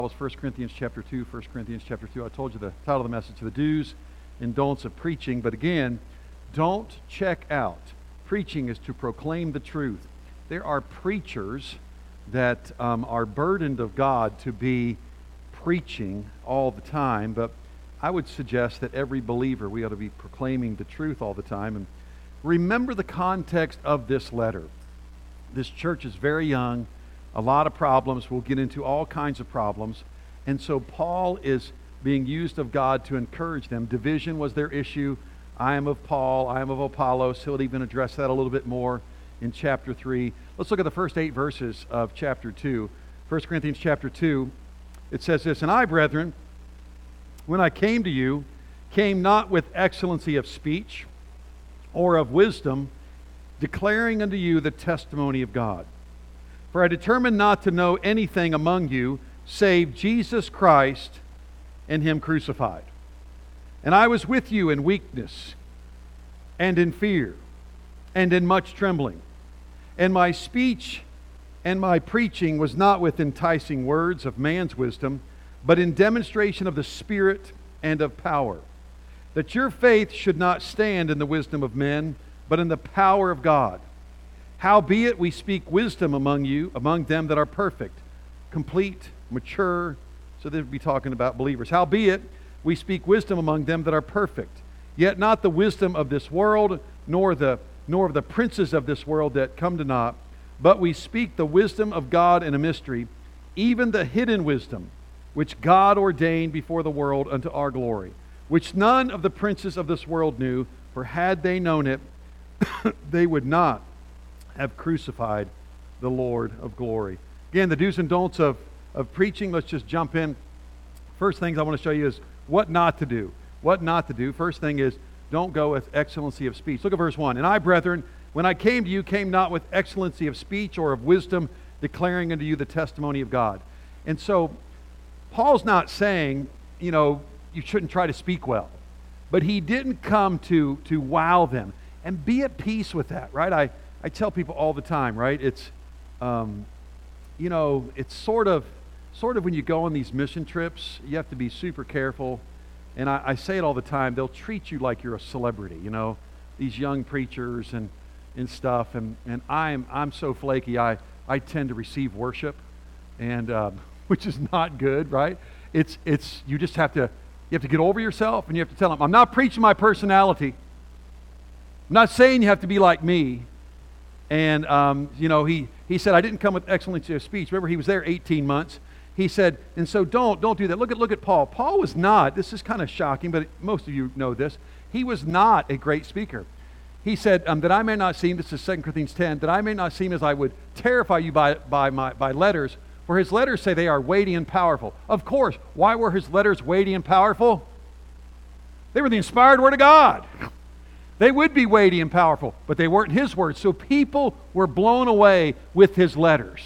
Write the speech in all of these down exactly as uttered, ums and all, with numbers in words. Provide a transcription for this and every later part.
Was First Corinthians chapter two, First Corinthians chapter two. I told you the title of the message, the do's and don'ts of preaching. But again, don't check out. Preaching is to proclaim the truth. There are preachers that um, are burdened of God to be preaching all the time, but I would suggest that every believer, we ought to be proclaiming the truth all the time. And remember the context of this letter. This church is very young. A lot of problems. We'll get into all kinds of problems. And so Paul is being used of God to encourage them. Division was their issue. I am of Paul. I am of Apollos. He'll even address that a little bit more in chapter three. Let's look at the first eight verses of chapter two. First Corinthians chapter two. It says this, "And I, brethren, when I came to you, came not with excellency of speech or of wisdom, declaring unto you the testimony of God. For I determined not to know anything among you save Jesus Christ and Him crucified. And I was with you in weakness and in fear and in much trembling. And my speech and my preaching was not with enticing words of man's wisdom, but in demonstration of the Spirit and of power, that your faith should not stand in the wisdom of men, but in the power of God. Howbeit we speak wisdom among you, among them that are perfect, complete, mature." So they'd be talking about believers. "Howbeit we speak wisdom among them that are perfect, yet not the wisdom of this world, nor the nor of the princes of this world that come to naught, but we speak the wisdom of God in a mystery, even the hidden wisdom, which God ordained before the world unto our glory, which none of the princes of this world knew, for had they known it, they would not have crucified the Lord of glory." Again, the do's and don'ts of, of preaching. Let's just jump in. First things I want to show you is what not to do. What not to do. First thing is, don't go with excellency of speech. Look at verse one. "And I, brethren, when I came to you, came not with excellency of speech or of wisdom, declaring unto you the testimony of God." And so, Paul's not saying, you know, you shouldn't try to speak well. But he didn't come to, to wow them. And be at peace with that, right? I I tell people all the time, right? It's, um, you know, it's sort of, sort of when you go on these mission trips, you have to be super careful. And I, I say it all the time. They'll treat you like you're a celebrity, you know, these young preachers and, and stuff. And, and I'm I'm so flaky. I I tend to receive worship, and um, which is not good, right? It's it's you just have to you have to get over yourself, and you have to tell them, I'm not preaching my personality. I'm not saying you have to be like me. And, um, you know, he, he said, I didn't come with excellency of speech. Remember, he was there eighteen months. He said, and so don't, don't do that. Look at, look at Paul. Paul was not, this is kind of shocking, but most of you know this. He was not a great speaker. He said, um, that I may not seem, this is Second Corinthians ten, that I may not seem as I would terrify you by, by, my, by letters, for his letters say they are weighty and powerful. Of course, why were his letters weighty and powerful? They were the inspired word of God. They would be weighty and powerful, but they weren't his words. So people were blown away with his letters.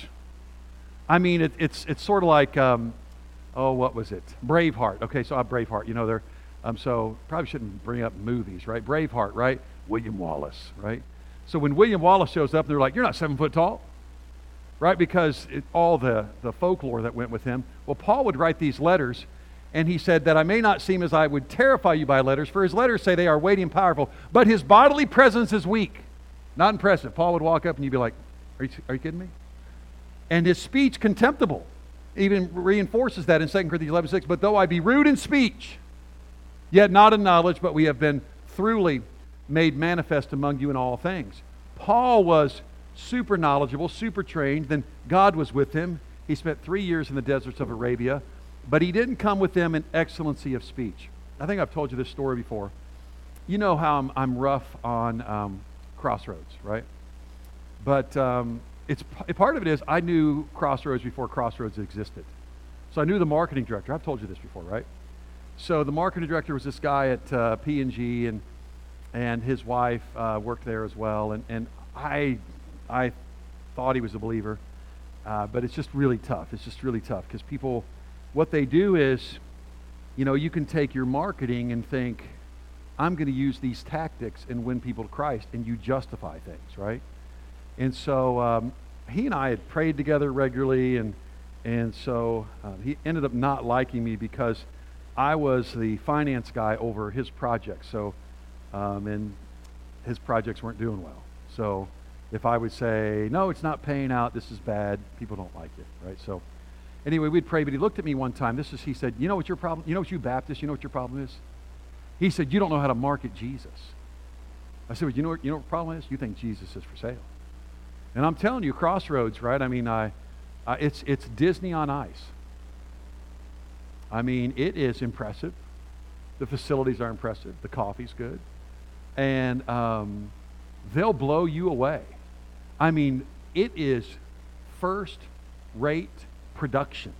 I mean, it, it's it's sort of like, um, oh, what was it? Braveheart. Okay, so I'm Braveheart. You know, they're, um, so probably shouldn't bring up movies, right? Braveheart, right? William Wallace, right? So when William Wallace shows up, they're like, you're not seven foot tall, right? Because it, all the, the folklore that went with him. Well, Paul would write these letters, and he said that I may not seem as I would terrify you by letters, for his letters say they are weighty and powerful, but his bodily presence is weak. Not impressive. Paul would walk up and you'd be like, are you, are you kidding me? And his speech contemptible. Even reinforces that in Second Corinthians eleven six. "But though I be rude in speech, yet not in knowledge, but we have been throughly made manifest among you in all things." Paul was super knowledgeable, super trained. Then God was with him. He spent three years in the deserts of Arabia. But he didn't come with them in excellency of speech. I think I've told you this story before. You know how I'm, I'm rough on um, Crossroads, right? But um, it's part of it is I knew Crossroads before Crossroads existed. So I knew the marketing director. I've told you this before, right? So the marketing director was this guy at uh, P and G, and and his wife uh, worked there as well. And and I I thought he was a believer, uh, but it's just really tough. It's just really tough because people. What they do is, you know, you can take your marketing and think, I'm going to use these tactics and win people to Christ, and you justify things, right? And so um, he and I had prayed together regularly, and And so uh, he ended up not liking me because I was the finance guy over his projects. So, um, and his projects weren't doing well. So if I would say, no, it's not paying out, this is bad, people don't like it, right? So anyway, we'd pray, but he looked at me one time. This is, he said, you know what your problem, you know what you Baptists, you know what your problem is? He said, you don't know how to market Jesus. I said, well, you know what, you know what the problem is? You think Jesus is for sale. And I'm telling you, Crossroads, right? I mean, I, I it's it's Disney on ice. I mean, it is impressive. The facilities are impressive. The coffee's good. And um, they'll blow you away. I mean, it is first-rate productions.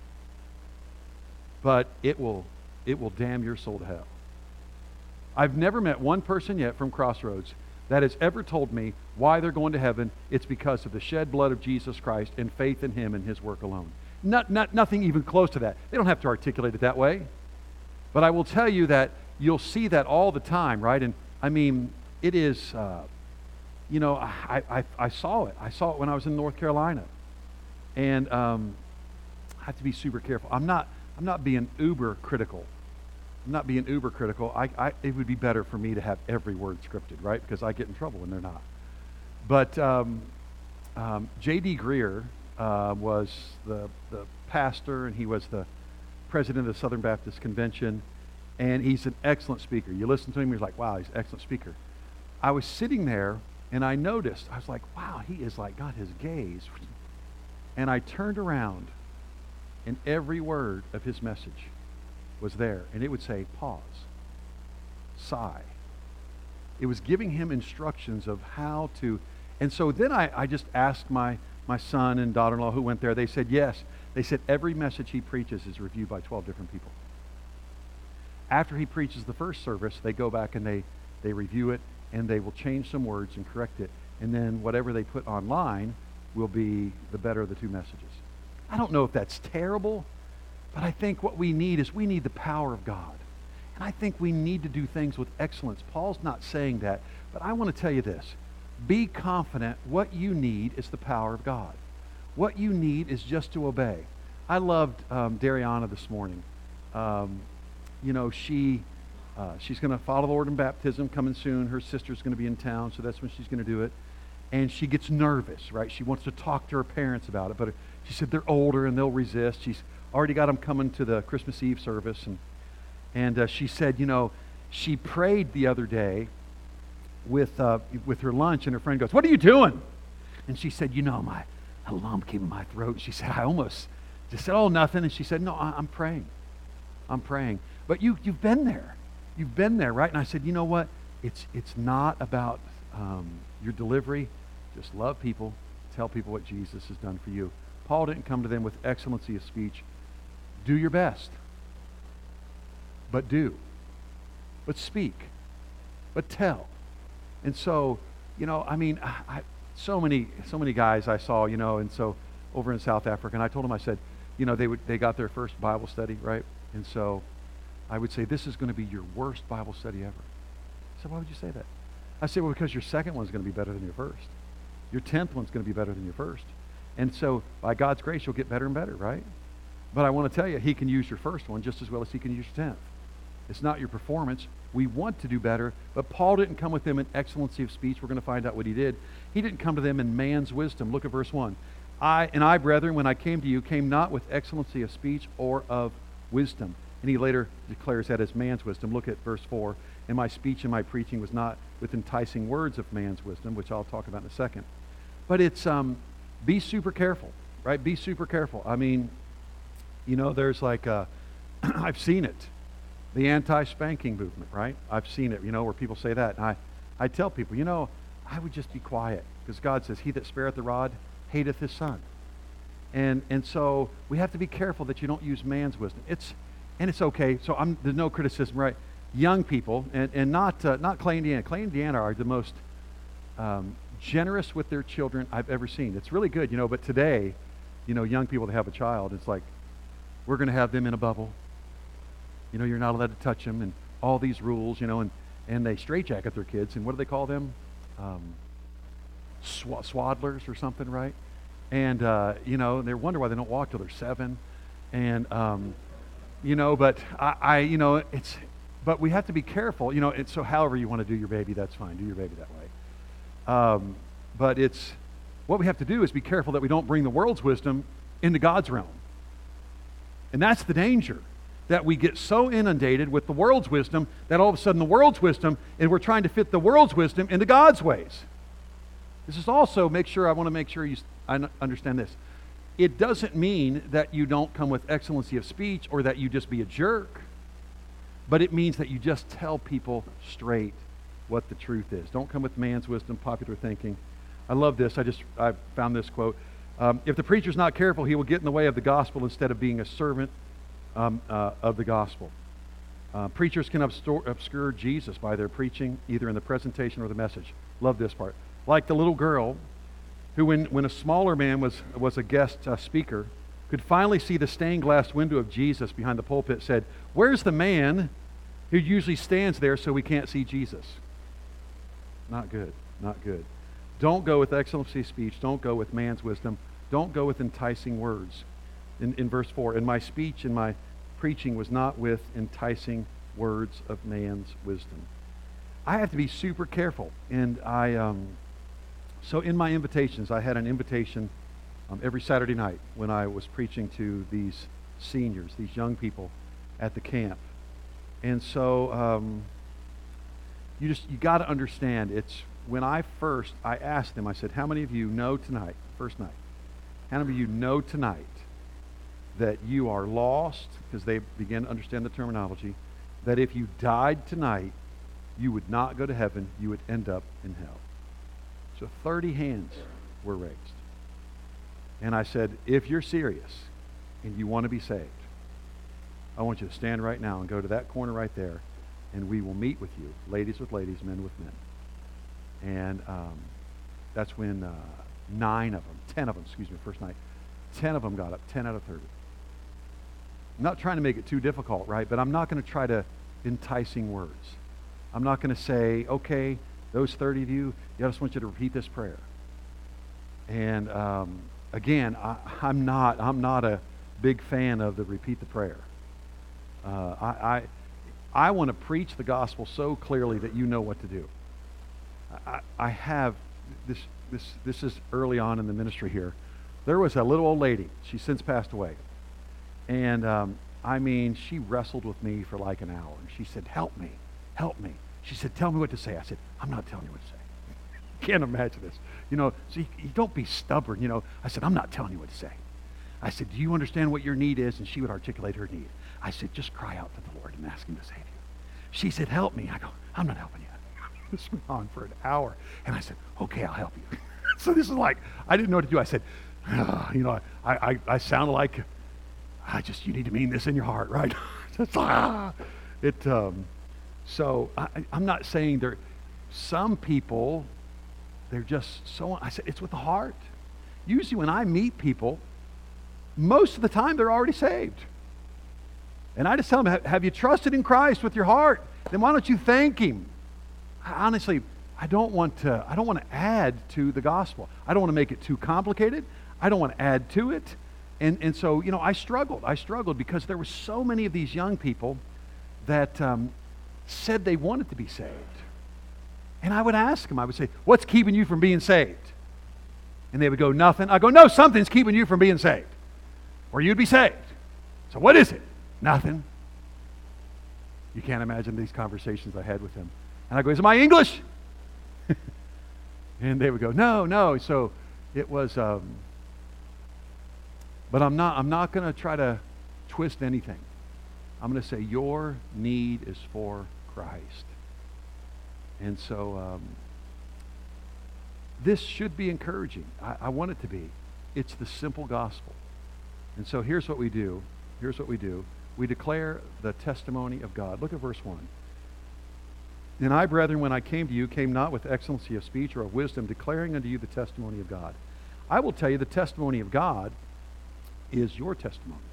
But it will it will damn your soul to hell. I've never met one person yet from Crossroads that has ever told me why they're going to heaven. It's because of the shed blood of Jesus Christ and faith in him and his work alone. Not, not, nothing even close to that. They don't have to articulate it that way. But I will tell you that you'll see that all the time, right? And I mean, it is, uh, you know, I, I, I saw it. I saw it when I was in North Carolina. And um, I have to be super careful. I'm not, I'm not being uber critical. I'm not being uber critical. I, I, it would be better for me to have every word scripted, right? Because I get in trouble when they're not. But um, um, J D Greear uh, was the, the pastor, and he was the president of the Southern Baptist Convention, and he's an excellent speaker. You listen to him, you're like, wow, he's an excellent speaker. I was sitting there, and I noticed, I was like, wow, he is like, got his gaze. And I turned around, and every word of his message was there, and it would say, pause, sigh. It was giving him instructions of how to, and so then I, I just asked my, my son and daughter-in-law who went there. They said, yes. They said, every message he preaches is reviewed by twelve different people. After he preaches the first service, they go back and they, they review it, and they will change some words and correct it, and then whatever they put online will be the better of the two messages. I don't know if that's terrible, but I think what we need is we need the power of God. And I think we need to do things with excellence. Paul's not saying that, but I want to tell you this. Be confident what you need is the power of God. What you need is just to obey. I loved um, Dariana this morning. Um, you know, she uh, she's going to follow the Lord in baptism coming soon. Her sister's going to be in town, so that's when she's going to do it. And she gets nervous, right? She wants to talk to her parents about it, but she said they're older and they'll resist. She's already got them coming to the Christmas Eve service. And, and uh, she said, you know, she prayed the other day with uh, with her lunch, and her friend goes, what are you doing? And she said, you know, my a lump came in my throat. She said, I almost just said, oh, nothing. And she said, no, I, I'm praying. I'm praying. But you, you've been there. You've been there, right? And I said, you know what? It's, it's not about um, your delivery. Just love people. Tell people what Jesus has done for you. Paul didn't come to them with excellency of speech. Do your best. But do. But speak. But tell. And so, you know, I mean, I, I, so many, so many guys I saw, you know, and so over in South Africa, and I told them, I said, you know, they would, they got their first Bible study, right? And so I would say, this is going to be your worst Bible study ever. I said, why would you say that? I said, well, because your second one's going to be better than your first. Your tenth one's going to be better than your first. And so, by God's grace, you'll get better and better, right? But I want to tell you, he can use your first one just as well as he can use your tenth. It's not your performance. We want to do better, but Paul didn't come with them in excellency of speech. We're going to find out what he did. He didn't come to them in man's wisdom. Look at verse one. I and I, brethren, when I came to you, came not with excellency of speech or of wisdom. And he later declares that as man's wisdom. Look at verse four. And my speech and my preaching was not with enticing words of man's wisdom, which I'll talk about in a second. But it's, um, be super careful, right? Be super careful. I mean, you know, there's like, uh, I've seen it. The anti-spanking movement, right? I've seen it, you know, where people say that. And I, I tell people, you know, I would just be quiet. Because God says, he that spareth the rod hateth his son. And and so we have to be careful that you don't use man's wisdom. It's And it's okay. So I'm, there's no criticism, right? Young people, and, and not uh, not Clay, Indiana. Clay, Indiana are the most um, generous with their children I've ever seen. It's really good, you know, but today, you know, young people that have a child, it's like, we're going to have them in a bubble. You know, you're not allowed to touch them, and all these rules, you know, and, and they straitjacket their kids, and what do they call them? Um, sw- swaddlers or something, right? And, uh, you know, they wonder why they don't walk till they're seven. And, um, you know, but I, I, you know, it's, but we have to be careful. You know, it's, so however you want to do your baby, that's fine. Do your baby that way. Um, but it's, what we have to do is be careful that we don't bring the world's wisdom into God's realm. And that's the danger, that we get so inundated with the world's wisdom that all of a sudden the world's wisdom, and we're trying to fit the world's wisdom into God's ways. This is also, make sure, I want to make sure you I understand this. It doesn't mean that you don't come with excellency of speech or that you just be a jerk, but it means that you just tell people straight what the truth is. Don't come with man's wisdom, popular thinking. I love this. I just I found this quote. Um, if the preacher's not careful, he will get in the way of the gospel instead of being a servant um, uh, of the gospel. Uh, preachers can obscure, obscure Jesus by their preaching, either in the presentation or the message. Love this part. Like the little girl who, when, when a smaller man was, was a guest uh, speaker, could finally see the stained glass window of Jesus behind the pulpit, said, "Where's the man who usually stands there so we can't see Jesus?" Not good, not good. Don't go with excellency of speech. Don't go with man's wisdom. Don't go with enticing words. In, in verse four, "And my speech and my preaching was not with enticing words of man's wisdom." I have to be super careful. And I, um, so in my invitations, I had an invitation um, every Saturday night when I was preaching to these seniors, these young people at the camp. And so um, you just, you got to understand, it's when I first, I asked them, I said, how many of you know tonight, first night, how many of you know tonight that you are lost, because they began to understand the terminology, that if you died tonight, you would not go to heaven, you would end up in hell. So thirty hands were raised. And I said, if you're serious and you want to be saved, I want you to stand right now and go to that corner right there, and we will meet with you, ladies with ladies, men with men. And um, that's when uh, nine of them, ten of them, excuse me, first night, ten of them got up, ten out of thirty. I'm not trying to make it too difficult, right? But I'm not going to try to enticing words. I'm not going to say, okay, those thirty of you, I just want you to repeat this prayer. And um, again, I, I'm not I'm not a big fan of the repeat the prayer. Uh, I I, I want to preach the gospel so clearly that you know what to do. I, I have this this this is early on in the ministry here. There was a little old lady. She's since passed away, and um, I mean, she wrestled with me for like an hour. And she said, "Help me, help me." She said, "Tell me what to say." I said, "I'm not telling you what to say." Can't imagine this. You know, so you, you don't be stubborn. You know, I said, "I'm not telling you what to say." I said, "Do you understand what your need is?" And she would articulate her need. I said, "Just cry out to the Lord and ask Him to save you." She said, "Help me." I go, "I'm not helping you." This went on for an hour. And I said, "Okay, I'll help you." So this is like, I didn't know what to do. I said, oh, you know, I, I, I sounded like, I just, you need to mean this in your heart, right? Just, ah. It, um, so I, I'm not saying there, some people, they're just so, I said, it's with the heart. Usually when I meet people, most of the time they're already saved. And I just tell them, have you trusted in Christ with your heart? Then why don't you thank Him? I, honestly, I don't want to, I don't want to add to the gospel. I don't want to make it too complicated. I don't want to add to it. And, and so, you know, I struggled. I struggled because there were so many of these young people that um, said they wanted to be saved. And I would ask them, I would say, "What's keeping you from being saved?" And they would go, "Nothing." I go, "No, something's keeping you from being saved. Or you'd be saved. So what is it?" "Nothing." You can't imagine these conversations I had with them. And I go, "Is it my English?" And they would go, "No, no." So it was, um, but I'm not, I'm not going to try to twist anything. I'm going to say your need is for Christ. And so um, this should be encouraging. I, I want it to be. It's the simple gospel. And so here's what we do. Here's what we do. We declare the testimony of God. Look at verse one. "And I, brethren, when I came to you, came not with excellency of speech or of wisdom, declaring unto you the testimony of God." I will tell you the testimony of God is your testimony.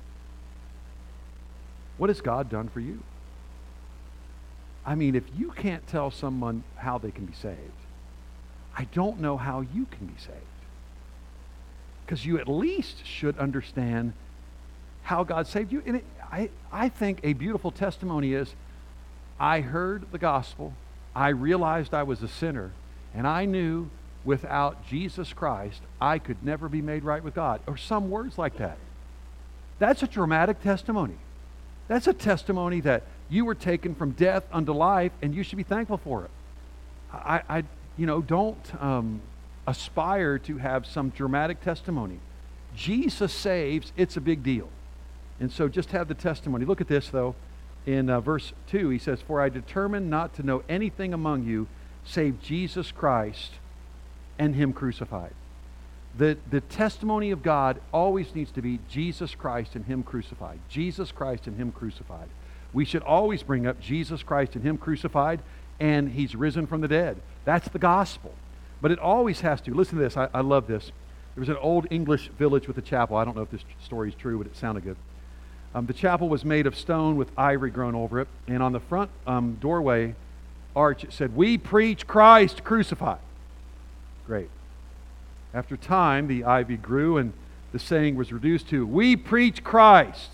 What has God done for you? I mean, if you can't tell someone how they can be saved, I don't know how you can be saved. because you at least should understand how God saved you. And it, I, I think a beautiful testimony is, I heard the gospel, I realized I was a sinner, and I knew without Jesus Christ, I could never be made right with God. Or some words like that. That's a dramatic testimony. That's a testimony that you were taken from death unto life, and you should be thankful for it. I, I you know, don't um, aspire to have some dramatic testimony. Jesus saves, it's a big deal. And so just have the testimony. Look at this, though. In uh, verse two, he says, "For I determined not to know anything among you save Jesus Christ and Him crucified." The, the testimony of God always needs to be Jesus Christ and Him crucified. Jesus Christ and Him crucified. We should always bring up Jesus Christ and Him crucified, and He's risen from the dead. That's the gospel. But it always has to. Listen to this. I, I love this. There was an old English village with a chapel. I don't know if this story is true, but it sounded good. Um, the chapel was made of stone with ivory grown over it, and on the front um, doorway arch it said, "We preach Christ crucified." Great. After time, the ivy grew, and the saying was reduced to, "We preach Christ."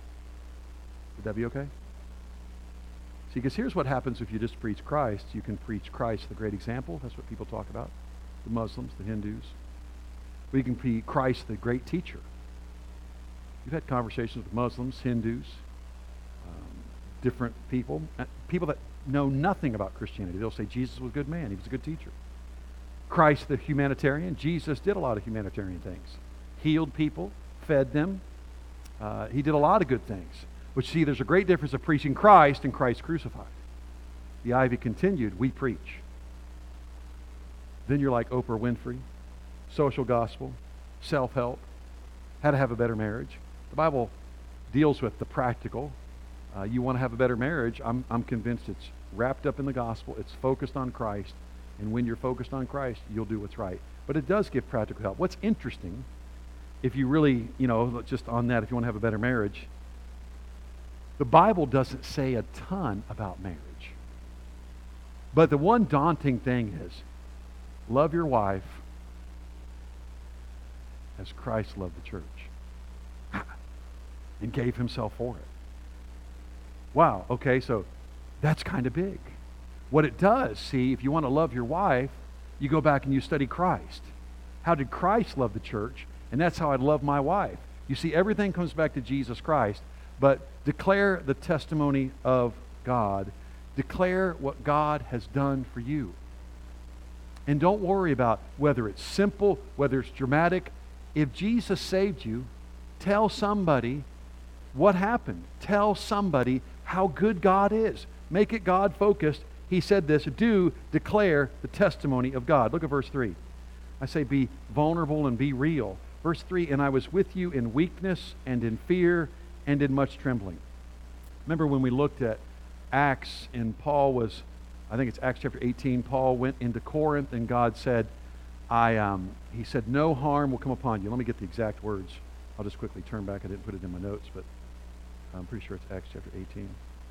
Would that be okay? See, because here's what happens if you just preach Christ. You can preach Christ, the great example. That's what people talk about. The Muslims, the Hindus. We can preach Christ, the great teacher. You've had conversations with Muslims, Hindus, um, different people, uh, people that know nothing about Christianity. They'll say Jesus was a good man. He was a good teacher. Christ, the humanitarian. Jesus did a lot of humanitarian things. Healed people, fed them. Uh, he did a lot of good things. But see, there's a great difference of preaching Christ and Christ crucified. The ivy continued, "We preach." Then you're like Oprah Winfrey, social gospel, self-help, how to have a better marriage. The Bible deals with the practical. Uh, you want to have a better marriage, I'm, I'm convinced it's wrapped up in the gospel. It's focused on Christ. And when you're focused on Christ, you'll do what's right. But it does give practical help. What's interesting, if you really, you know, just on that, if you want to have a better marriage, the Bible doesn't say a ton about marriage. But the one daunting thing is, love your wife as Christ loved the church and gave Himself for it. Wow, okay, so that's kind of big. What it does, see, if you want to love your wife, you go back and you study Christ. How did Christ love the church? And that's how I'd love my wife. You see, everything comes back to Jesus Christ, but declare the testimony of God. Declare what God has done for you. And don't worry about whether it's simple, whether it's dramatic. If Jesus saved you, tell somebody what happened. Tell somebody how good God is. Make it God-focused. He said this, do declare the testimony of God. Look at verse three. I say be vulnerable and be real. Verse three, "And I was with you in weakness and in fear and in much trembling." Remember when we looked at Acts and Paul was, I think it's Acts chapter eighteen, Paul went into Corinth and God said, I, um, he said, "No harm will come upon you." Let me get the exact words. I'll just quickly turn back. I didn't put it in my notes, but I'm pretty sure it's Acts chapter eighteen.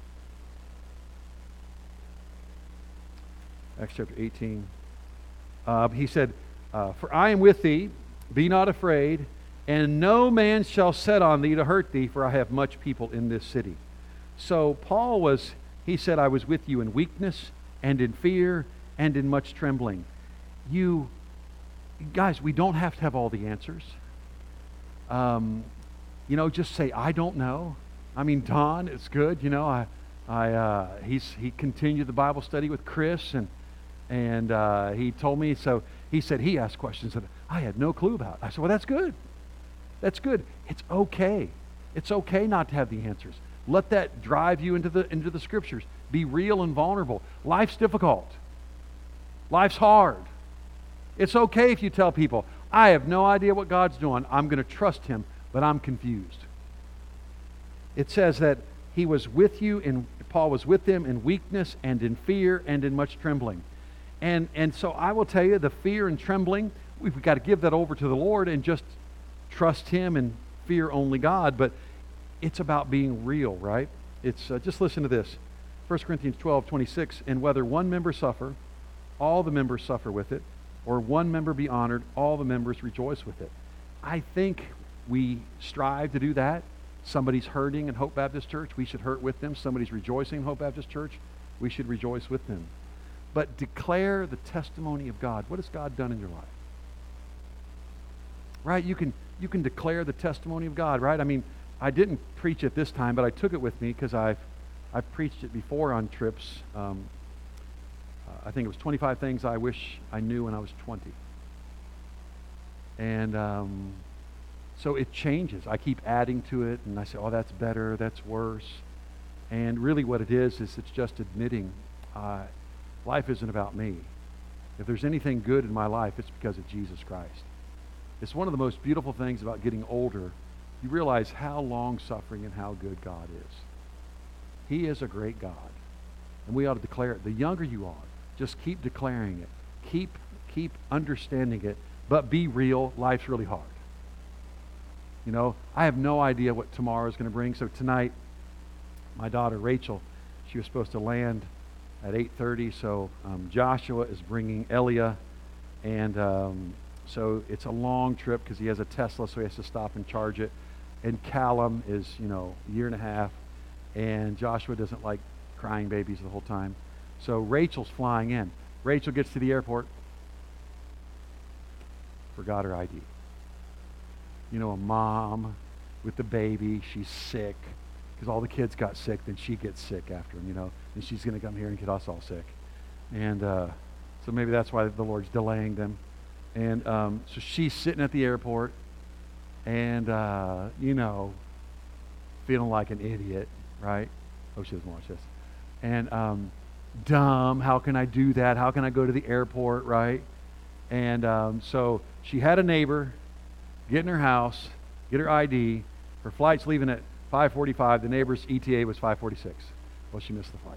Acts chapter eighteen. Uh, he said, uh, "For I am with thee, be not afraid, and no man shall set on thee to hurt thee, for I have much people in this city." So Paul was, he said, "I was with you in weakness and in fear and in much trembling." You, guys, we don't have to have all the answers. Um, you know, just say, "I don't know." I mean, Don, it's good. You know, I, I, uh, he's he continued the Bible study with Chris, and and uh, he told me. So he said he asked questions that I had no clue about. I said, "Well, that's good. That's good. It's okay. It's okay not to have the answers. Let that drive you into the into the Scriptures. Be real and vulnerable. Life's difficult. Life's hard. It's okay if you tell people, "I have no idea what God's doing. I'm going to trust Him, but I'm confused." It says that he was with you, and Paul was with them in weakness and in fear and in much trembling. And and so I will tell you, the fear and trembling, we've got to give that over to the Lord and just trust Him and fear only God. But it's about being real, right? It's uh, just listen to this. First Corinthians twelve twenty-six, "And whether one member suffer, all the members suffer with it, or one member be honored, all the members rejoice with it." I think we strive to do that. Somebody's hurting in Hope Baptist Church, we should hurt with them. Somebody's rejoicing in Hope Baptist Church, we should rejoice with them. But declare the testimony of God. What has God done in your life? Right? You can you can declare the testimony of God, right? I mean, I didn't preach it this time, but I took it with me because I've I've preached it before on trips. Um, uh, I think it was twenty-five things I wish I knew when I was twenty. And um, so it changes. I keep adding to it, and I say, oh, that's better, that's worse. And really what it is, is it's just admitting uh, life isn't about me. If there's anything good in my life, it's because of Jesus Christ. It's one of the most beautiful things about getting older. You realize how long-suffering and how good God is. He is a great God. And we ought to declare it. The younger you are, just keep declaring it. Keep, keep understanding it. But be real. Life's really hard. You know, I have no idea what tomorrow is going to bring. So tonight, my daughter Rachel, she was supposed to land at eight thirty. So um, Joshua is bringing Elia. And um, so it's a long trip because he has a Tesla, so he has to stop and charge it. And Callum is, you know, a year and a half. And Joshua doesn't like crying babies the whole time. So Rachel's flying in. Rachel gets to the airport. Forgot her I D. You know, a mom with the baby, she's sick. Because all the kids got sick, then she gets sick after them, you know. And she's going to come here and get us all sick. And uh, so maybe that's why the Lord's delaying them. And um, so she's sitting at the airport and, uh, you know, feeling like an idiot, right? Oh, she doesn't watch this. And um, dumb, how can I do that? How can I go to the airport, right? And um, so she had a neighbor get in her house, get her I D. Her flight's leaving at five forty-five. The neighbor's E T A was five forty-six. Well, she missed the flight.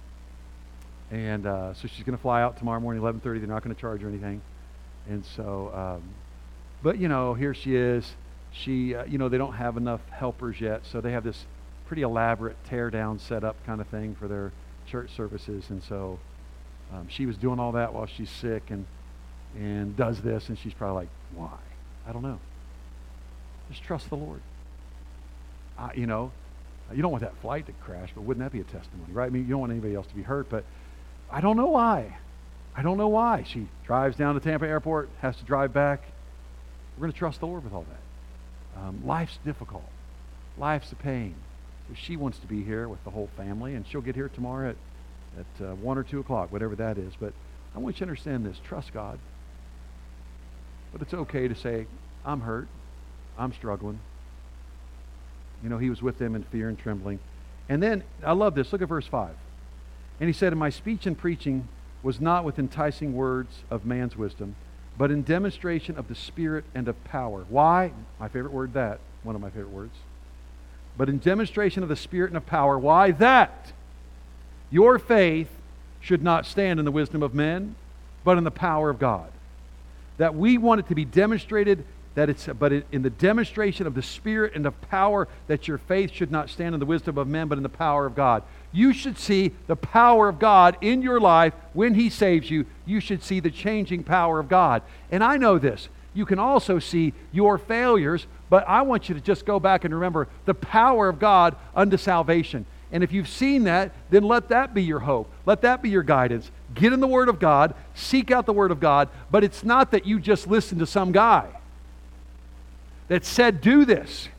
And uh, so she's going to fly out tomorrow morning, eleven thirty. They're not going to charge her anything. And so, um, but, you know, here she is. She, uh, you know, they don't have enough helpers yet, so they have this pretty elaborate tear-down setup kind of thing for their church services. And so um, she was doing all that while she's sick and and does this, and she's probably like, why? I don't know. Just trust the Lord. Uh, you know, you don't want that flight to crash, but wouldn't that be a testimony, right? I mean, you don't want anybody else to be hurt, but I don't know why. I don't know why. She drives down to Tampa Airport, has to drive back. We're going to trust the Lord with all that. Um, life's difficult. Life's a pain. So she wants to be here with the whole family, and she'll get here tomorrow at, at uh, one or two o'clock, whatever that is. But I want you to understand this. Trust God. But it's okay to say, I'm hurt. I'm struggling. You know, he was with them in fear and trembling. And then, I love this. Look at verse five. And he said, and my speech and preaching was not with enticing words of man's wisdom, but in demonstration of the Spirit and of power. Why? My favorite word, that. One of my favorite words. But in demonstration of the Spirit and of power. Why? That your faith should not stand in the wisdom of men, but in the power of God. That we want it to be demonstrated, that it's, but in the demonstration of the Spirit and of power, that your faith should not stand in the wisdom of men, but in the power of God. You should see the power of God in your life when He saves you. You should see the changing power of God. And I know this. You can also see your failures, but I want you to just go back and remember the power of God unto salvation. And if you've seen that, then let that be your hope. Let that be your guidance. Get in the Word of God. Seek out the Word of God. But it's not that you just listen to some guy that said, do this.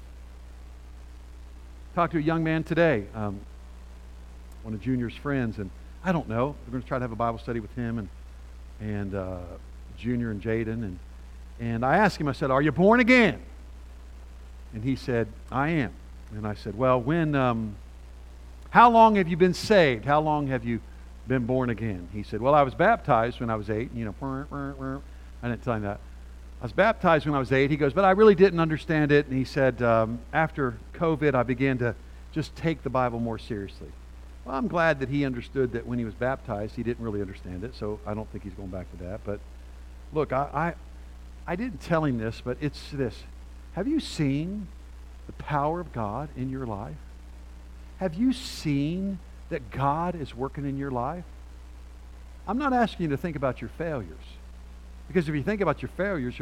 Talked to a young man today, um, one of Junior's friends, and I don't know. We're going to try to have a Bible study with him and and uh, Junior and Jaden. And, and I asked him, I said, are you born again? And he said, I am. And I said, well, when... Um, How long have you been saved? How long have you been born again? He said, well, I was baptized when I was eight. You know, I didn't tell him that. I was baptized when I was eight. He goes, but I really didn't understand it. And he said, um, after COVID, I began to just take the Bible more seriously. Well, I'm glad that he understood that when he was baptized, he didn't really understand it. So I don't think he's going back to that. But look, I, I, I didn't tell him this, but it's this. Have you seen the power of God in your life? Have you seen that God is working in your life? I'm not asking you to think about your failures. Because if you think about your failures, you'll be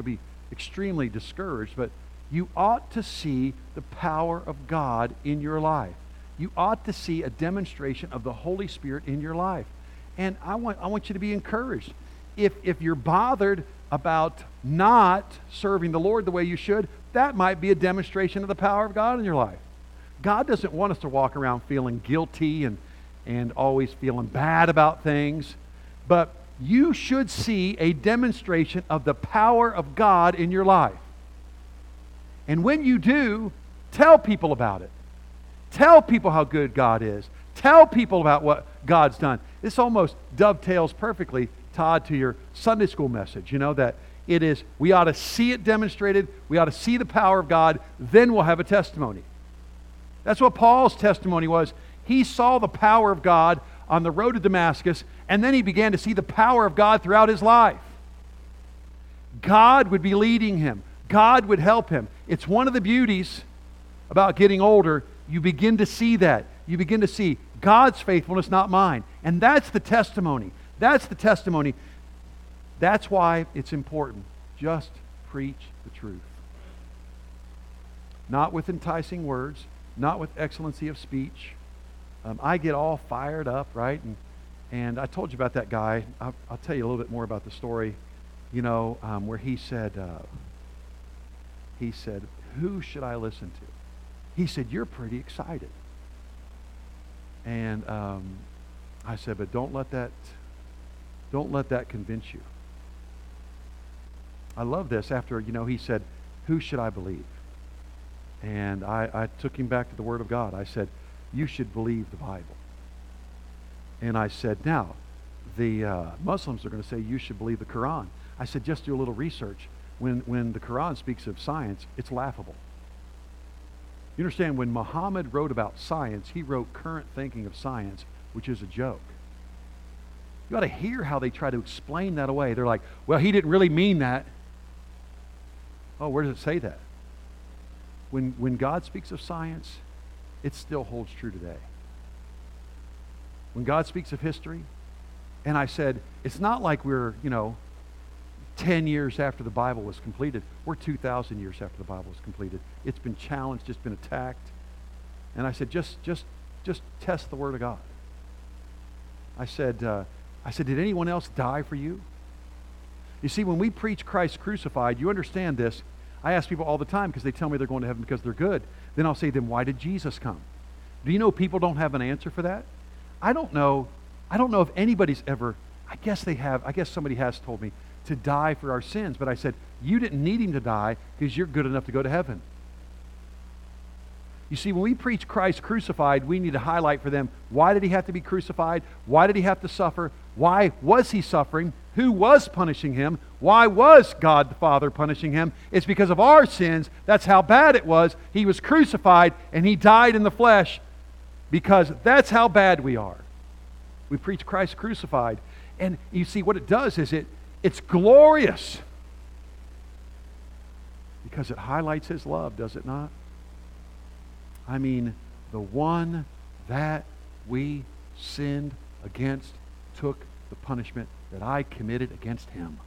extremely discouraged, but you ought to see the power of God in your life. You ought to see a demonstration of the Holy Spirit in your life. And I want, I want you to be encouraged. If, if you're bothered about not serving the Lord the way you should, that might be a demonstration of the power of God in your life. God doesn't want us to walk around feeling guilty and, and always feeling bad about things. But you should see a demonstration of the power of God in your life. And when you do, tell people about it. Tell people how good God is. Tell people about what God's done. This almost dovetails perfectly, Todd, to your Sunday school message. You know, that it is, we ought to see it demonstrated. We ought to see the power of God. Then we'll have a testimony. That's what Paul's testimony was. He saw the power of God on the road to Damascus, and then he began to see the power of God throughout his life. God would be leading him. God would help him. It's one of the beauties about getting older. You begin to see that. You begin to see God's faithfulness, not mine. And that's the testimony. That's the testimony. That's why it's important. Just preach the truth. Not with enticing words, not with excellency of speech. Um, I get all fired up, right? And, and I told you about that guy. I'll, I'll tell you a little bit more about the story, you know, um, where he said, uh, he said, who should I listen to? He said, you're pretty excited. And um, I said, but don't let that, don't let that convince you. I love this. After, you know, he said, who should I believe? And I, I took him back to the Word of God. I said, you should believe the Bible. And I said, now, the uh, Muslims are going to say you should believe the Quran. I said, just do a little research. When, when the Quran speaks of science, it's laughable. You understand, when Muhammad wrote about science, he wrote current thinking of science, which is a joke. You ought to hear how they try to explain that away. They're like, well, he didn't really mean that. Oh, where does it say that? When, when God speaks of science, it still holds true today. When God speaks of history, and I said, it's not like we're, you know, ten years after the Bible was completed. We're two thousand years after the Bible was completed. It's been challenged, it's been attacked. And I said, just, just, just test the Word of God. I said, uh, I said, did anyone else die for you? You see, when we preach Christ crucified, you understand this. I ask people all the time because they tell me they're going to heaven because they're good. Then I'll say, then why did Jesus come? Do you know people don't have an answer for that? I don't know. I don't know if anybody's ever, I guess they have, I guess somebody has told me, to die for our sins. But I said, you didn't need him to die because you're good enough to go to heaven. You see, when we preach Christ crucified, we need to highlight for them, why did he have to be crucified? Why did he have to suffer? Why was he suffering? Who was punishing him? Why was God the Father punishing him? It's because of our sins. That's how bad it was. He was crucified and he died in the flesh because that's how bad we are. We preach Christ crucified. And you see, what it does is it it's glorious because it highlights his love, does it not? I mean, the one that we sinned against took the punishment that I committed against him.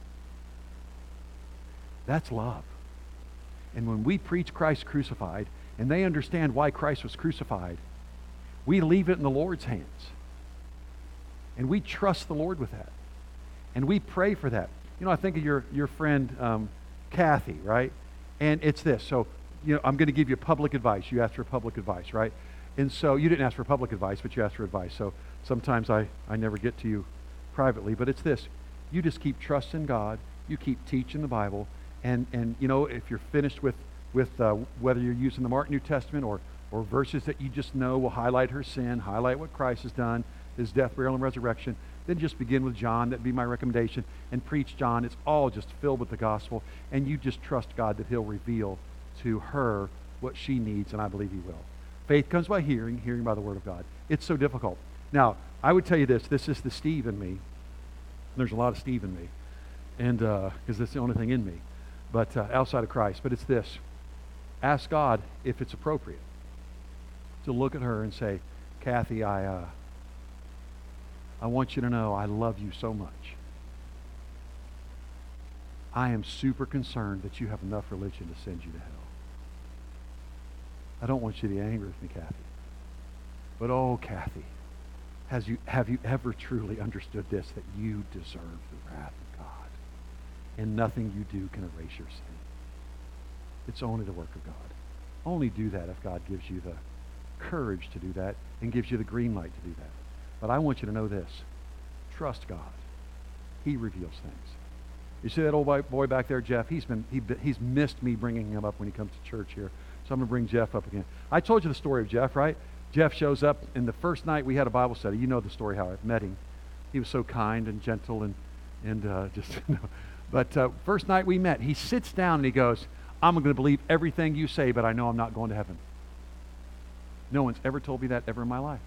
That's love. And when we preach Christ crucified, and they understand why Christ was crucified, we leave it in the Lord's hands. And we trust the Lord with that. And we pray for that. You know, I think of your, your friend, um, Kathy, right? And it's this. So, you know, I'm going to give you public advice. You asked for public advice, right? And so you didn't ask for public advice, but you asked for advice. So sometimes I, I never get to you privately, but it's this. You just keep trusting God. You keep teaching the Bible. And, and you know, if you're finished with, with uh, whether you're using the Mark New Testament or, or verses that you just know will highlight her sin, highlight what Christ has done, his death, burial, and resurrection, then just begin with John. That'd be my recommendation. And preach John. It's all just filled with the gospel. And you just trust God that he'll reveal to her what she needs, and I believe he will. Faith comes by hearing, hearing by the word of God. It's so difficult. Now, I would tell you this. This is the Steve in me. There's a lot of Steve in me. And because uh, that's the only thing in me. But uh, outside of Christ. But it's this. Ask God if it's appropriate to look at her and say, Kathy, I, uh, I want you to know I love you so much. I am super concerned that you have enough religion to send you to hell. I don't want you to be angry with me, Kathy. But oh, Kathy, has you, have you ever truly understood this, that you deserve the wrath of God? And nothing you do can erase your sin. It's only the work of God. Only do that if God gives you the courage to do that and gives you the green light to do that. But I want you to know this. Trust God. He reveals things. You see that old boy back there, Jeff? He's been he, he's missed me bringing him up when he comes to church here. So I'm going to bring Jeff up again. I told you the story of Jeff, right? Jeff shows up, and the first night we had a Bible study. You know the story how I met him. He was so kind and gentle and and uh, just, you know. But uh, first night we met, he sits down and he goes, I'm going to believe everything you say, but I know I'm not going to heaven. No one's ever told me that ever in my life.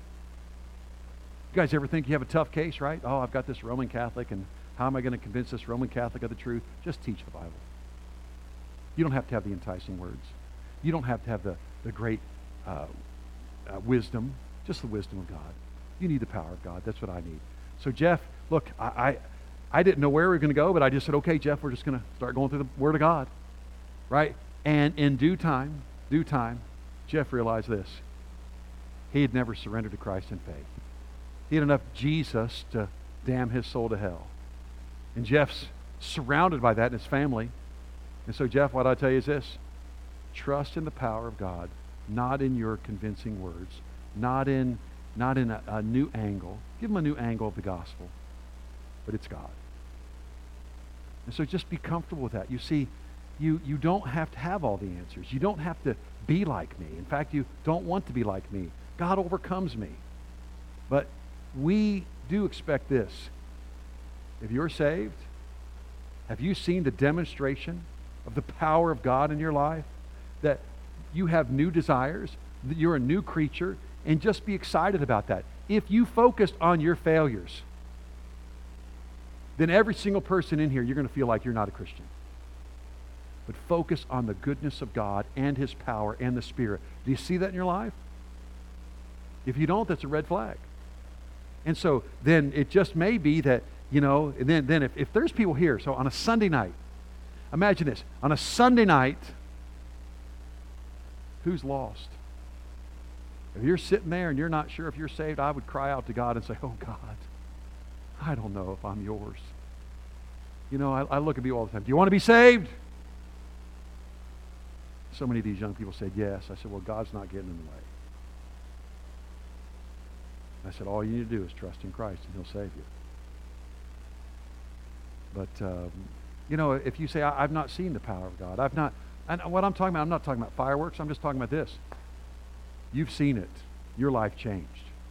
You guys ever think you have a tough case, right? Oh, I've got this Roman Catholic, and how am I going to convince this Roman Catholic of the truth? Just teach the Bible. You don't have to have the enticing words. You don't have to have the, the great uh, uh, wisdom, just the wisdom of God. You need the power of God. That's what I need. So Jeff, look, I, I, I didn't know where we were going to go, but I just said, okay, Jeff, we're just going to start going through the Word of God, right? And in due time, due time, Jeff realized this. He had never surrendered to Christ in faith. He had enough Jesus to damn his soul to hell. And Jeff's surrounded by that in his family. And so, Jeff, what I tell you is this. Trust in the power of God, not in your convincing words, not in, not in a, a new angle. Give him a new angle of the gospel. But it's God. And so just be comfortable with that. You see, you, you don't have to have all the answers. You don't have to be like me. In fact, you don't want to be like me. God overcomes me. But we do expect this. If you're saved, have you seen the demonstration of the power of God in your life? That you have new desires, that you're a new creature, and just be excited about that. If you focused on your failures, then every single person in here, you're going to feel like you're not a Christian. But focus on the goodness of God and His power and the Spirit. Do you see that in your life? If you don't, that's a red flag. And so then it just may be that, you know, and then, then if, if there's people here, so on a Sunday night, imagine this, on a Sunday night, who's lost? If you're sitting there and you're not sure if you're saved, I would cry out to God and say, oh God, I don't know if I'm yours. You know, I, I look at people all the time. Do you want to be saved? So many of these young people said yes. I said, well, God's not getting in the way. I said, all you need to do is trust in Christ and He'll save you. But, um, you know, if you say, I, I've not seen the power of God, I've not, and what I'm talking about, I'm not talking about fireworks, I'm just talking about this. You've seen it. Your life changed.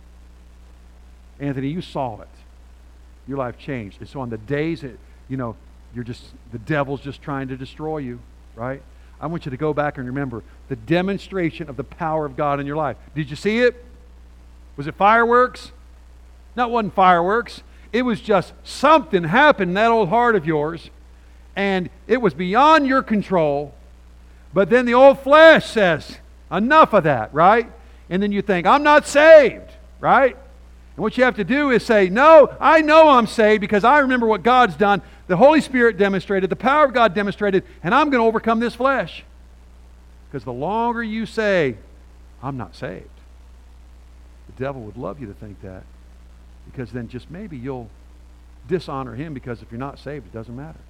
Anthony, you saw it. Your life changed. And so on the days that, you know, you're just, the devil's just trying to destroy you, right? I want you to go back and remember the demonstration of the power of God in your life. Did you see it? Was it fireworks? No, it wasn't fireworks. It was just something happened in that old heart of yours, and it was beyond your control. But then the old flesh says, enough of that, right? And then you think, I'm not saved, right? And what you have to do is say, no, I know I'm saved because I remember what God's done. The Holy Spirit demonstrated, the power of God demonstrated, and I'm going to overcome this flesh. Because the longer you say, I'm not saved, the devil would love you to think that, because then just maybe you'll dishonor him, because if you're not saved, it doesn't matter.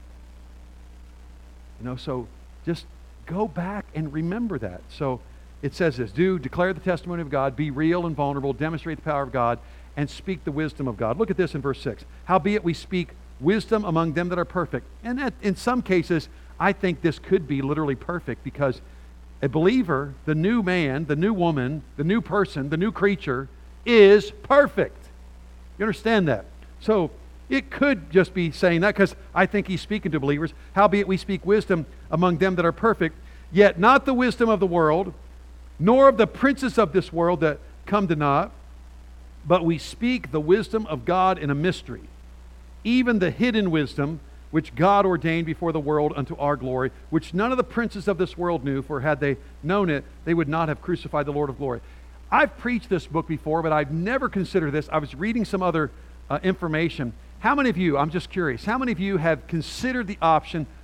You know, so just go back and remember that. So it says this, do declare the testimony of God, be real and vulnerable, demonstrate the power of God, and speak the wisdom of God. Look at this in verse six. Howbeit we speak wisdom among them that are perfect. And that, in some cases, I think this could be literally perfect, because a believer, the new man, the new woman, the new person, the new creature is perfect. You understand that? So it could just be saying that, because I think he's speaking to believers. Howbeit we speak wisdom among them that are perfect, yet not the wisdom of the world, nor of the princes of this world that come to naught, but we speak the wisdom of God in a mystery, even the hidden wisdom which God ordained before the world unto our glory, which none of the princes of this world knew, for had they known it, they would not have crucified the Lord of glory. I've preached this book before, but I've never considered this. I was reading some other uh, information. How many of you, I'm just curious, how many of you have considered the option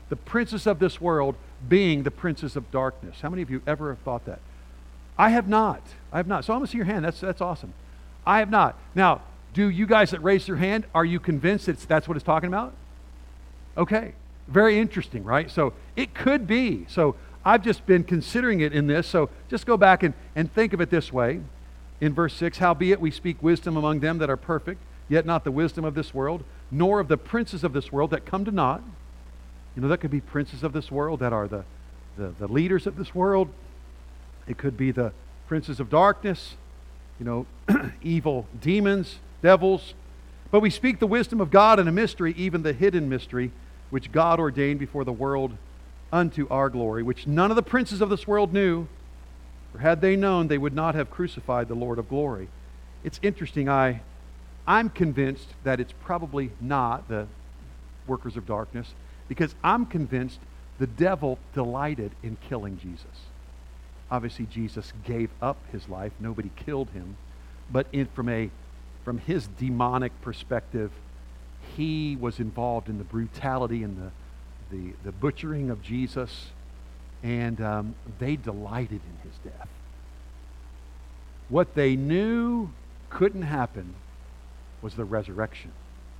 the princes of this world being the princes of darkness. How many of you ever have thought that? I have not. I have not. So I'm going to see your hand. That's, that's awesome. I have not. Now, do you guys that raised your hand, are you convinced it's, that's what it's talking about? Okay. Very interesting, right? So it could be. So I've just been considering it in this. So just go back and, and think of it this way. In verse six, howbeit we speak wisdom among them that are perfect, yet not the wisdom of this world, nor of the princes of this world that come to naught. You know, that could be princes of this world that are the, the, the leaders of this world. It could be the princes of darkness, you know, evil demons, devils. But we speak the wisdom of God in a mystery, even the hidden mystery, which God ordained before the world unto our glory, which none of the princes of this world knew. For had they known, they would not have crucified the Lord of glory. It's interesting. I, I'm convinced that it's probably not the workers of darkness, because I'm convinced the devil delighted in killing Jesus. Obviously, Jesus gave up his life. Nobody killed him. But in, from, a, from his demonic perspective, he was involved in the brutality and the, the, the butchering of Jesus. And um, they delighted in his death. What they knew couldn't happen was the resurrection.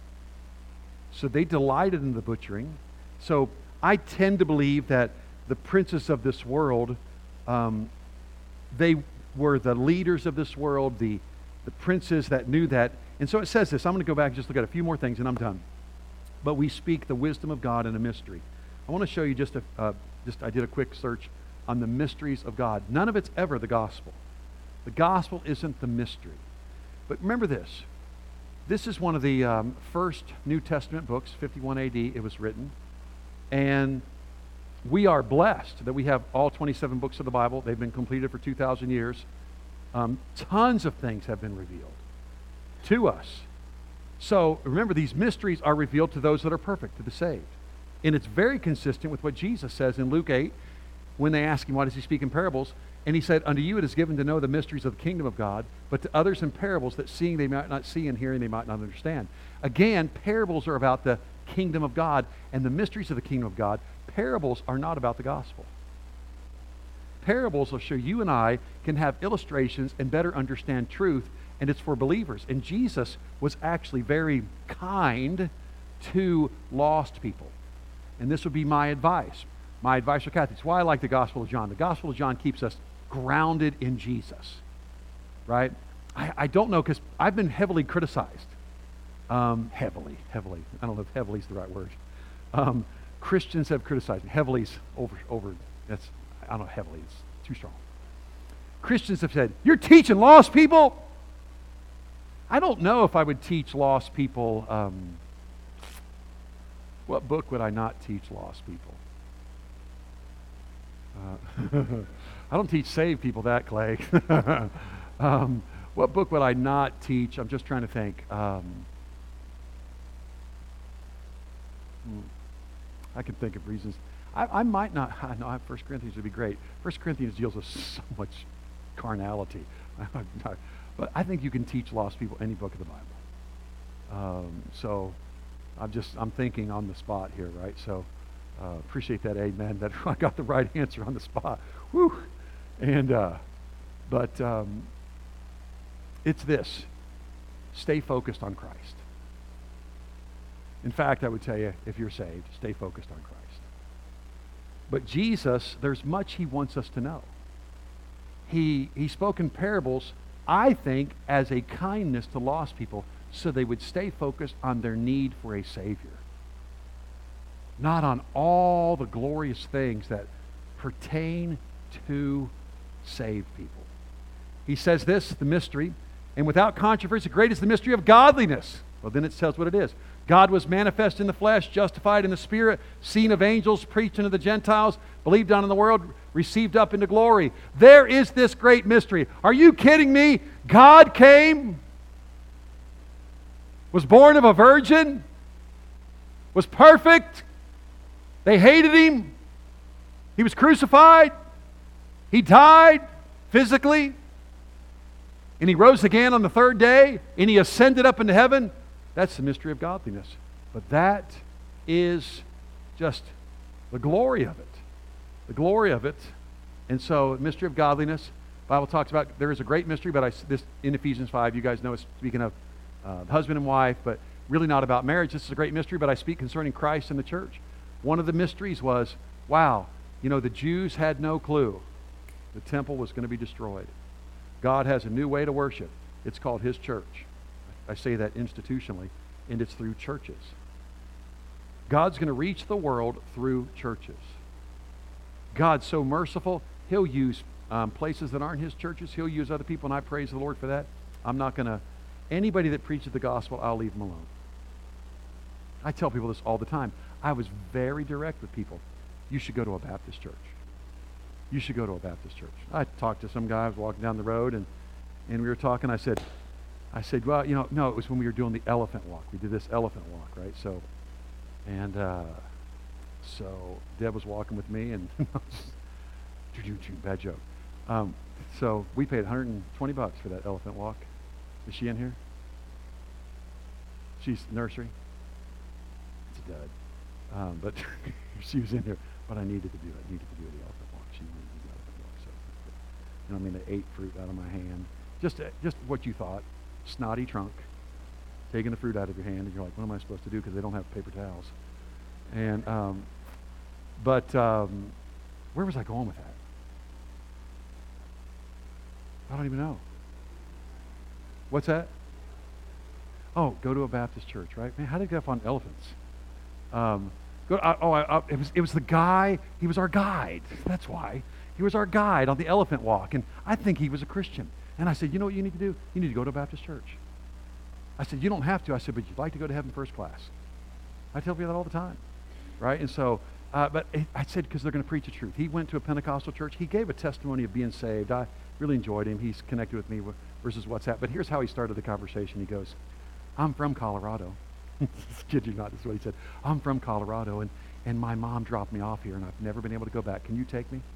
So they delighted in the butchering. So I tend to believe that the princes of this world, um, they were the leaders of this world, the, the princes that knew that. And so it says this. I'm going to go back and just look at a few more things and I'm done. But we speak the wisdom of God in a mystery. I want to show you just a, uh, just I did a quick search on the mysteries of God. None of it's ever the gospel. The gospel isn't the mystery. But remember this. This is one of the um, first New Testament books, fifty-one A D it was written. And we are blessed that we have all twenty-seven books of the Bible. They've been completed for two thousand years. Um, tons of things have been revealed to us. So remember, these mysteries are revealed to those that are perfect, to the saved. And it's very consistent with what Jesus says in Luke eight when they ask him, why does he speak in parables? And he said, unto you it is given to know the mysteries of the kingdom of God, but to others in parables, that seeing they might not see and hearing they might not understand. Again, parables are about the kingdom of God and the mysteries of the kingdom of God. Parables are not about the gospel. Parables will show you and I can have illustrations and better understand truth, and it's for believers. And Jesus was actually very kind to lost people. And this would be my advice. My advice for Catholics. Why I like the Gospel of John. The Gospel of John keeps us grounded in Jesus. Right? I, I don't know, because I've been heavily criticized. Um, heavily, heavily. I don't know if heavily is the right word. Um, Christians have criticized me. Heavily's over, over, that's, I don't know, heavily, it's too strong. Christians have said, you're teaching lost people? I don't know if I would teach lost people. Um, what book would I not teach lost people? Uh, I don't teach saved people that, Clay. um, what book would I not teach? I'm just trying to think. Um, I can think of reasons. I, I might not. I know First Corinthians would be great. First Corinthians deals with so much carnality. But I think you can teach lost people any book of the Bible. Um, so I'm just, I'm thinking on the spot here, right? So uh, appreciate that, amen, that I got the right answer on the spot. Whew. And, uh, but um, it's this. Stay focused on Christ. In fact, I would tell you, if you're saved, stay focused on Christ. But Jesus, there's much he wants us to know. He, he spoke in parables, I think, as a kindness to lost people, so they would stay focused on their need for a Savior. Not on all the glorious things that pertain to saved people. He says this, the mystery, and without controversy, great is the mystery of godliness. Well, then it tells what it is. God was manifest in the flesh, justified in the spirit, seen of angels, preached unto the Gentiles, believed on in the world, received up into glory. There is this great mystery. Are you kidding me? God came, was born of a virgin, was perfect. They hated him. He was crucified. He died physically. And he rose again on the third day, and he ascended up into heaven. That's the mystery of godliness. But that is just The glory of it. The glory of it. And so, mystery of godliness. The Bible talks about there is a great mystery, but I, this in Ephesians five, you guys know it's speaking of uh, husband and wife, but really not about marriage. This is a great mystery, but I speak concerning Christ and the church. One of the mysteries was, wow, you know, the Jews had no clue the temple was going to be destroyed. God has a new way to worship. It's called His church. I say that institutionally, and it's through churches. God's going to reach the world through churches. God's so merciful, He'll use um, places that aren't His churches. He'll use other people, and I praise the Lord for that. I'm not going to, anybody that preaches the gospel, I'll leave them alone. I tell people this all the time. I was very direct with people. You should go to a Baptist church. You should go to a Baptist church. I talked to some guy, I was walking down the road, and, and we were talking. I said, I said, well, you know, no, it was when we were doing the elephant walk. We did this elephant walk, right? So, and uh, so Deb was walking with me, and bad joke. Um, so we paid one hundred twenty bucks for that elephant walk. Is she in here? She's nursery. It's a dud. Um, but she was in there. But I needed to do it. I needed to do the elephant walk. She wanted to do the elephant walk. So, you know, I mean, they ate fruit out of my hand. Just, just what you thought. Snotty trunk. Taking the fruit out of your hand, and you're like, what am I supposed to do? Because they don't have paper towels. And, um, but um, where was I going with that? I don't even know. What's that? Oh, go to a Baptist church, right? Man, how did I get up on elephants? Um, go, I, oh, I, I, it was it was the guy. He was our guide. That's why he was our guide on the elephant walk, and I think he was a Christian. And I said, you know what you need to do? You need to go to a Baptist church. I said, you don't have to. I said, but you'd like to go to heaven first class. I tell people that all the time, right? And so, uh, but it, I said because they're going to preach the truth. He went to a Pentecostal church. He gave a testimony of being saved. I really enjoyed him. He's connected with me versus WhatsApp. But here's how he started the conversation. He goes, I'm from Colorado. Kid you not, this is what he said. I'm from Colorado, and, and my mom dropped me off here, and I've never been able to go back. Can you take me?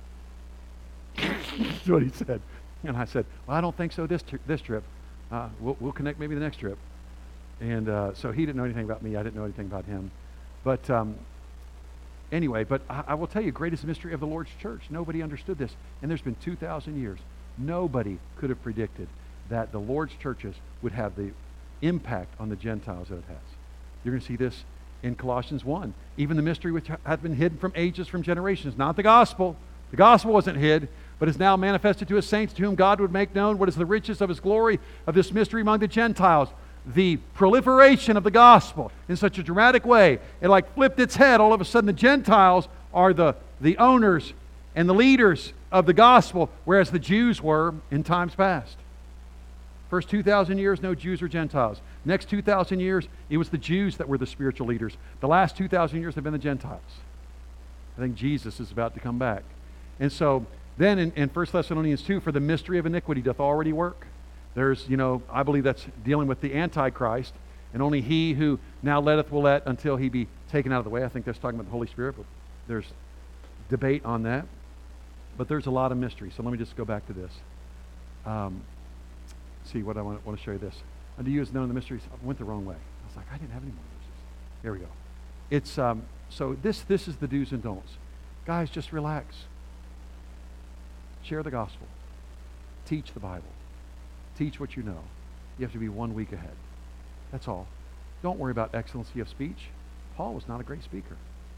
That's what he said. And I said, well, I don't think so this, tri- this trip. Uh, we'll, we'll connect maybe the next trip. And uh, so he didn't know anything about me. I didn't know anything about him. But um, anyway, but I, I will tell you, greatest mystery of the Lord's church. Nobody understood this. And there's been two thousand years. Nobody could have predicted that the Lord's churches would have the impact on the Gentiles that it has. You're going to see this in Colossians one. Even the mystery which had been hidden from ages, from generations. Not the gospel. The gospel wasn't hid, but is now manifested to His saints, to whom God would make known what is the riches of His glory, of this mystery among the Gentiles. The proliferation of the gospel in such a dramatic way, it like flipped its head. All of a sudden the Gentiles are the, the owners and the leaders of the gospel, whereas the Jews were in times past. First two thousand years, no Jews or Gentiles. Next two thousand years, it was the Jews that were the spiritual leaders. The last two thousand years have been the Gentiles. I think Jesus is about to come back. And so then in, in First Thessalonians two, for the mystery of iniquity doth already work. There's, you know, I believe that's dealing with the Antichrist, and only he who now letteth will let until he be taken out of the way. I think that's talking about the Holy Spirit, but there's debate on that. But there's a lot of mystery. So let me just go back to this. Um, see what I want, want to show you this. Unto you is known the mysteries. I went the wrong way. I was like, I didn't have any more verses. Here we go. It's um, so this this is the do's and don'ts. Guys, just relax. Share the gospel. Teach the Bible. Teach what you know. You have to be one week ahead. That's all. Don't worry about excellency of speech. Paul was not a great speaker.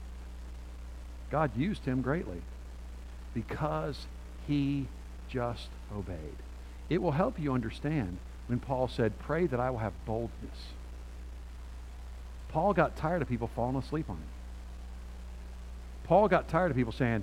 God used him greatly because he just obeyed. It will help you understand when Paul said, pray that I will have boldness. Paul got tired of people falling asleep on him. Paul got tired of people saying,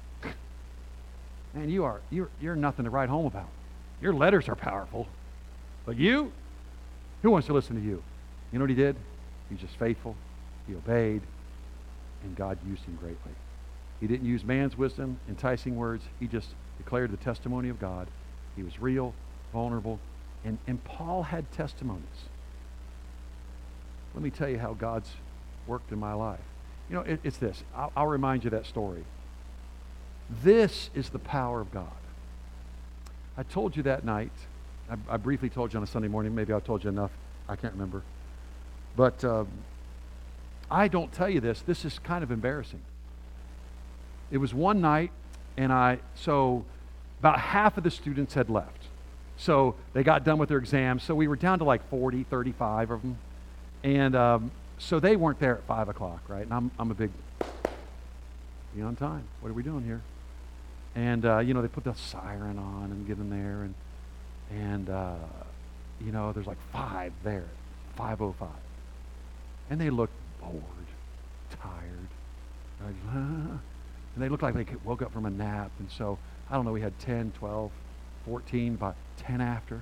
man, you are, you're, you're nothing to write home about. Your letters are powerful. But you? Who wants to listen to you? You know what he did? He was just faithful. He obeyed. And God used him greatly. He didn't use man's wisdom, enticing words. He just declared the testimony of God. He was real, vulnerable. And, and Paul had testimonies. Let me tell you how God's worked in my life. You know, it, it's this. I'll, I'll remind you that story. This is the power of God. I told you that night. I, I briefly told you on a Sunday morning. Maybe I told you enough. I can't remember. But um, I don't tell you this. This is kind of embarrassing. it was one night, and I, so about half of the students had left. So they got done with their exams. So we were down to like forty, thirty-five of them. And um, so they weren't there at five o'clock, right? And I'm, I'm a big, be on time. What are we doing here? And, uh, you know, they put the siren on and get them there. And, and uh, you know, there's like five there, five oh five. And they looked bored, tired. Like, huh? And they looked like they woke up from a nap. And so, I don't know, we had ten, twelve, fourteen, about ten after.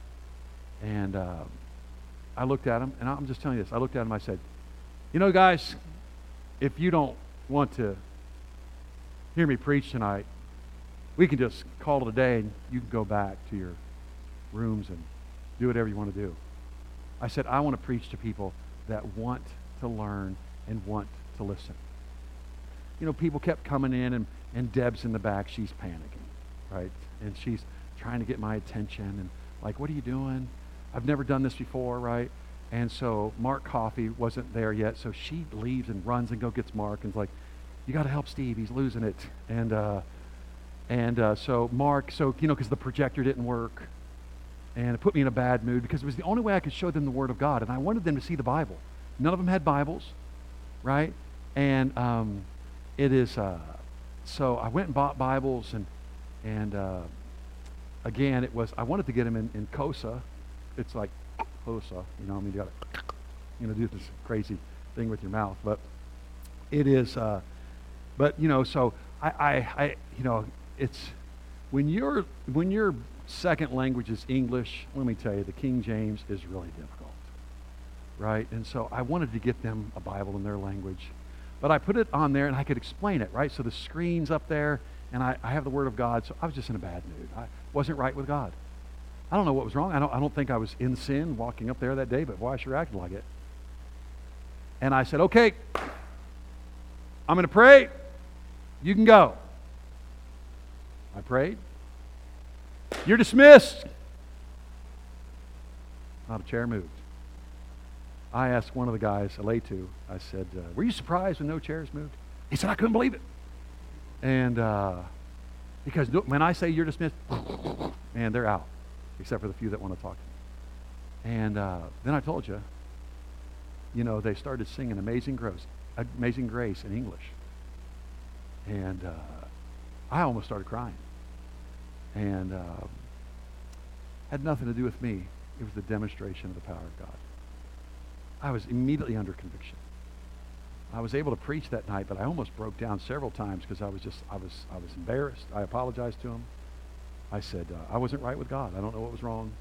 And uh, I looked at them, and I'm just telling you this. I looked at them, I said, you know, guys, if you don't want to hear me preach tonight, we can just call it a day, and you can go back to your rooms and do whatever you want to do. I said, I want to preach to people that want to learn and want to listen. You know, people kept coming in, and, and Deb's in the back. She's panicking, right? And she's trying to get my attention, and like, what are you doing? I've never done this before, right? And so Mark Coffey wasn't there yet, so she leaves and runs and go gets Mark, and is like, you got to help Steve. He's losing it. And uh, and uh, so Mark, so, you know, because the projector didn't work, and it put me in a bad mood because it was the only way I could show them the Word of God, and I wanted them to see the Bible. None of them had Bibles, right? And um, it is, uh, so I went and bought Bibles, and and uh, again, it was, I wanted to get them in, in Kosa. It's like Kosa, you know, I mean, you got to, you know, do this crazy thing with your mouth, but it is, uh, but, you know, so I, I, I, you know, it's, when your when your second language is English, let me tell you, the King James is really difficult, right? And so I wanted to get them a Bible in their language, but I put it on there and I could explain it, right? So the screen's up there, and I, I have the Word of God, so I was just in a bad mood. I wasn't right with God. I don't know what was wrong. I don't, I don't think I was in sin walking up there that day, but boy, I sure acted like it. And I said, okay, I'm going to pray. You can go. I prayed. You're dismissed. Not a chair moved. I asked one of the guys I lay to, I said, uh, were you surprised when no chairs moved? He said, I couldn't believe it. And uh, because when I say you're dismissed, man, they're out, except for the few that want to talk to me. And uh, then I told you, you know, they started singing Amazing Grace, Amazing Grace in English. And uh, I almost started crying. And uh, had nothing to do with me. It was the demonstration of the power of God. I was immediately under conviction. I was able to preach that night, but I almost broke down several times because I was just, I was, I was embarrassed. I apologized to him. I said, uh, I wasn't right with God. I don't know what was wrong.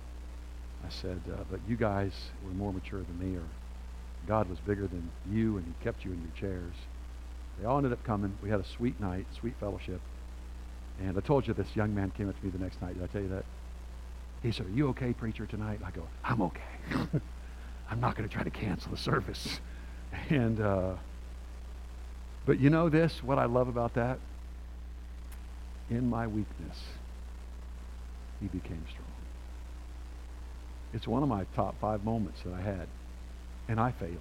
I said, uh, but you guys were more mature than me, or God was bigger than you, and he kept you in your chairs. They all ended up coming. We had a sweet night, sweet fellowship. And I told you this young man came up to me the next night. Did I tell you that? He said, are you okay, preacher, tonight? I go, I'm okay. I'm not going to try to cancel the service. And, uh, but you know this, what I love about that? In my weakness, he became strong. It's one of my top five moments that I had. And I failed.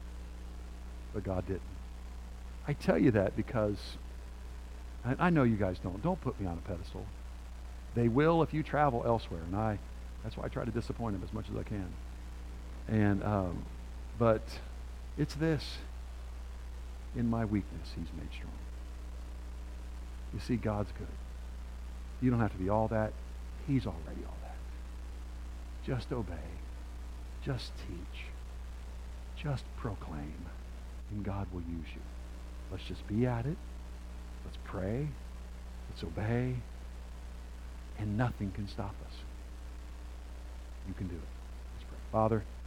But God didn't. I tell you that because I, I know you guys don't. Don't put me on a pedestal. They will if you travel elsewhere. And I, that's why I try to disappoint them as much as I can. And, um, but it's this. In my weakness, he's made strong. You see, God's good. You don't have to be all that. He's already all that. Just obey. Just teach. Just proclaim. And God will use you. Let's just be at it. Let's pray. Let's obey. And nothing can stop us. You can do it. Let's pray. Father,